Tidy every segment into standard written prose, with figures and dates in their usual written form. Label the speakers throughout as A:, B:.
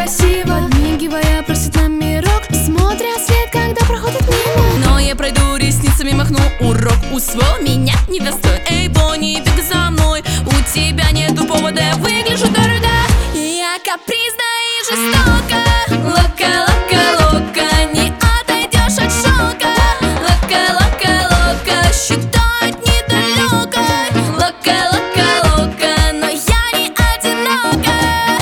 A: красиво, подмигивая, просит на мирок, смотря свет, когда проходит мимо.
B: Но я пройду ресницами, махну, урок усвоил, меня недостоин. Эй, Бонни, беги за мной, у тебя нету повода, я выгляжу дорого. Я капризна и жестока, лока, лока, лока, не отойдешь от шока. Лока, лока, лока, считать недалекой. Лока, лока, лока, но я не одинока.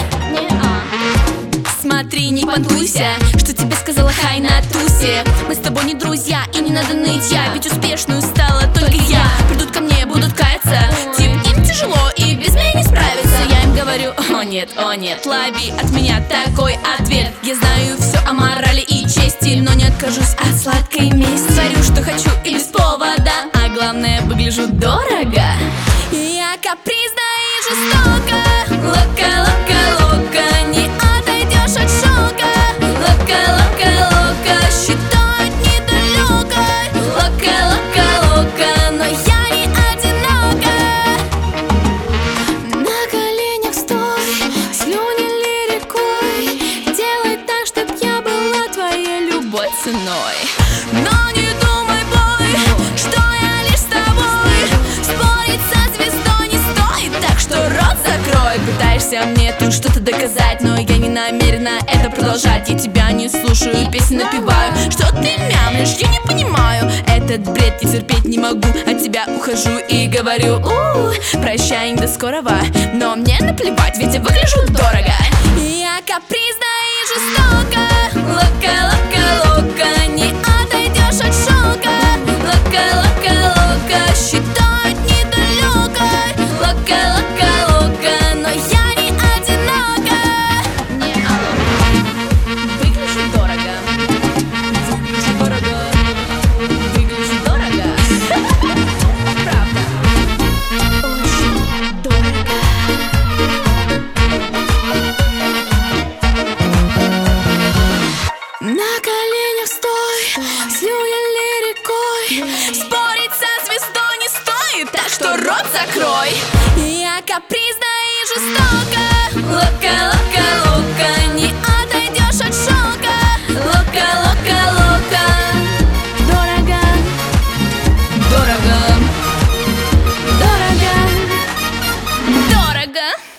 B: Смотри, не понтуйся, что тебе сказала Хай на тусе. Мы с тобой не друзья, и не надо ныть я, ведь успешную стала только я. Придут ко мне, будут каяться, тип, им тяжело и без меня не справиться. Я им говорю, о нет, лови от меня такой ответ. Я знаю все о морали и чести, но не откажусь от сладкой мести. Творю, что хочу и без повода, а главное, выгляжу дорого. Я капризна и жестока, лока, лока, лока, не отойдешь от шока. Лока, лока, лока, считать недалекой. Лока, лока, лока, но я не одинока.
A: На коленях стой, слюни рекой, делай так, чтоб я была твоей любой
B: ценой. Но не думай, бой, что я лишь с тобой. Спорить со звездой не стоит, так что рот закрой. Пытаешься мне тут что-то доказать, но я не намерена это продолжать. Я тебя не слушаю, песни напеваю. Что ты мямлишь, я не понимаю. Этот бред я терпеть не могу. От тебя ухожу и говорю, прощай, до скорого. Но мне наплевать, ведь я выгляжу дорого. Я капризна и жестока, лока, лока, лока, не отойдешь от шока. Лока, лока, лока, считать недалекой. Лока, лока, лока, но я не одинока. Выгляжу дорого. Выгляжу дорого. Выгляжу дорого. Правда. Очень дорого.
A: На коленях стой, слюни рекой,
B: Спорить со звездой не стоит, так что рот закрой. Я капризна и жестока, лока, лока, лока, не отойдешь от шока. Лока, лока, лока,
A: дорого,
B: дорого,
A: дорого.
B: дорого.